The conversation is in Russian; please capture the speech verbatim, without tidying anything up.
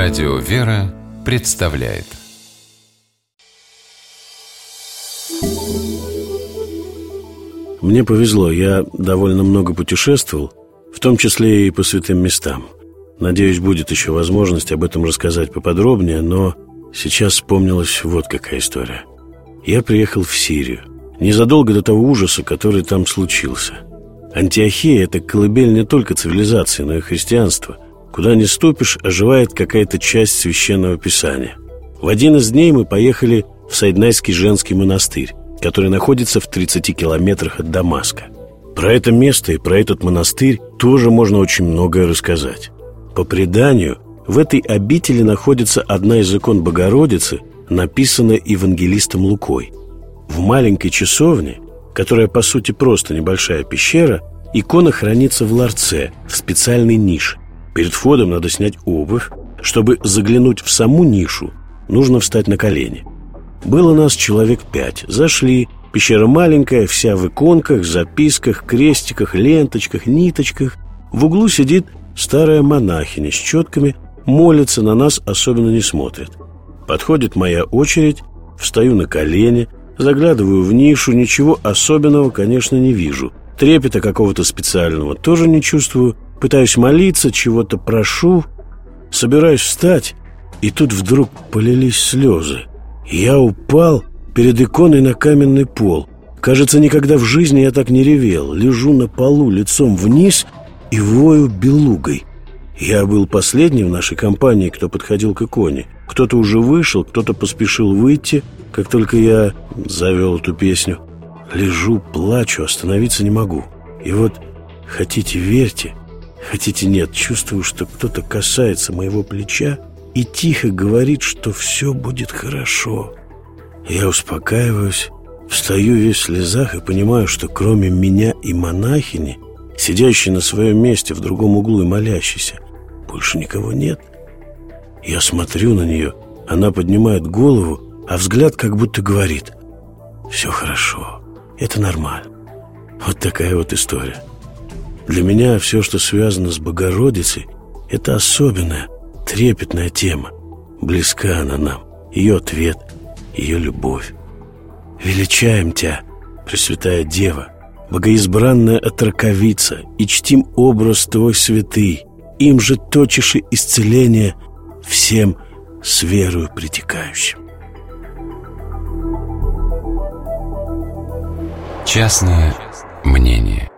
Радио «Вера» представляет. Мне повезло, я довольно много путешествовал, в том числе и по святым местам. Надеюсь, будет еще возможность об этом рассказать поподробнее, но сейчас вспомнилась вот какая история. Я приехал в Сирию, незадолго до того ужаса, который там случился. Антиохия – это колыбель не только цивилизации, но и христианства. Куда ни ступишь, оживает какая-то часть священного писания. В один из дней мы поехали в Сайднайский женский монастырь, который находится в тридцати километрах от Дамаска. Про это место и про этот монастырь тоже можно очень многое рассказать. По преданию, в этой обители находится одна из икон Богородицы, написанная евангелистом Лукой. В маленькой часовне, которая по сути просто небольшая пещера, икона хранится в ларце, в специальной нише. Перед входом надо снять обувь. Чтобы заглянуть в саму нишу, нужно встать на колени. Было нас человек пять. Зашли. Пещера маленькая, вся в иконках, записках, крестиках, ленточках, ниточках. В углу сидит старая монахиня с четками, молится, на нас особенно не смотрит. Подходит моя очередь, встаю на колени, заглядываю в нишу, ничего особенного, конечно, не вижу. Трепета какого-то специального тоже не чувствую. Пытаюсь молиться, чего-то прошу, собираюсь встать, и тут вдруг полились слезы. Я упал перед иконой на каменный пол. Кажется, никогда в жизни я так не ревел. Лежу на полу лицом вниз и вою белугой. Я был последний в нашей компании, кто подходил к иконе. Кто-то уже вышел, кто-то поспешил выйти, как только я завел эту песню. Лежу, плачу, остановиться не могу. И вот, хотите верьте, хотите нет, чувствую, что кто-то касается моего плеча и тихо говорит, что все будет хорошо. Я успокаиваюсь, встаю весь в слезах и понимаю, что кроме меня и монахини, сидящей на своем месте в другом углу и молящейся, больше никого нет. Я смотрю на нее, она поднимает голову, а взгляд как будто говорит: все хорошо, это нормально. Вот такая вот история. Для меня все, что связано с Богородицей, это особенная, трепетная тема. Близка она нам, ее ответ, ее любовь. Величаем Тя, Пресвятая Дева, богоизбранная отроковица, и чтим образ Твой святый, им же точишь исцеление всем с верою притекающим. Частное мнение.